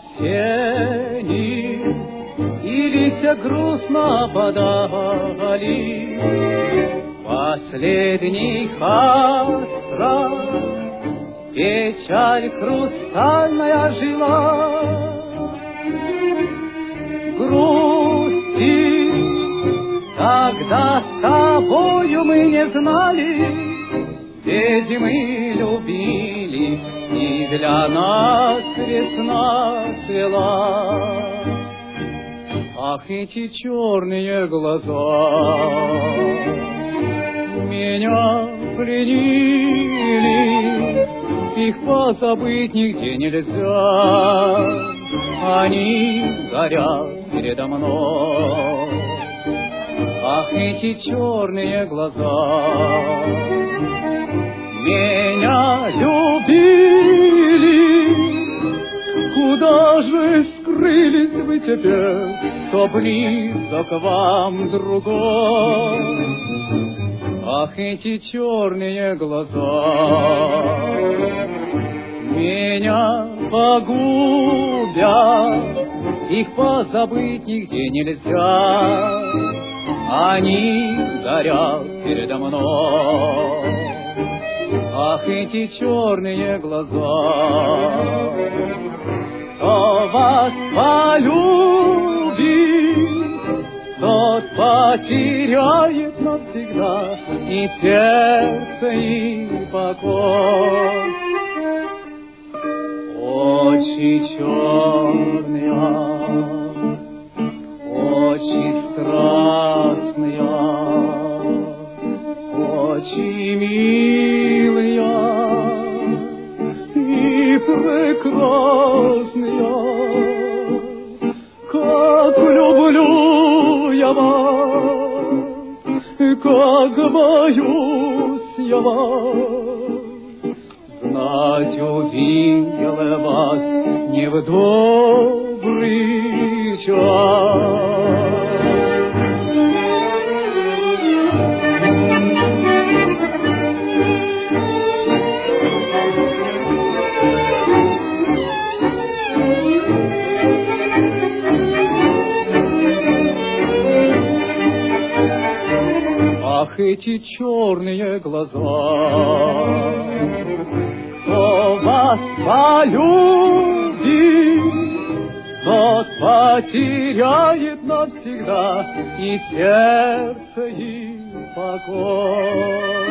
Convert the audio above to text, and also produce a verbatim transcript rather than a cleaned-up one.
сени, илися грустно подали, последний остров, печаль хрустальная жила. Грусти, когда с тобою мы не знали, ведь мы любили, и для нас весна цвела. Ах, эти черные глаза меня пленили, их позабыть нигде нельзя, они горят передо мной. Ах, эти черные глаза меня любили, куда же скрылись вы теперь, кто близок к вам другой? Ах, эти черные глаза меня погубят, их позабыть нигде нельзя, они горят передо мной. Ах, эти черные глаза, кто вас полюбит, тот потеряет навсегда и сердце, и покой. Очи черные, очи страстные, очи милые и прекрасные. Как люблю я вас, как боюсь я вас, знать увидел вас не в добрый час. Ах, эти черные глаза, кто вас полюбит, тот потеряет навсегда и сердце, и покой.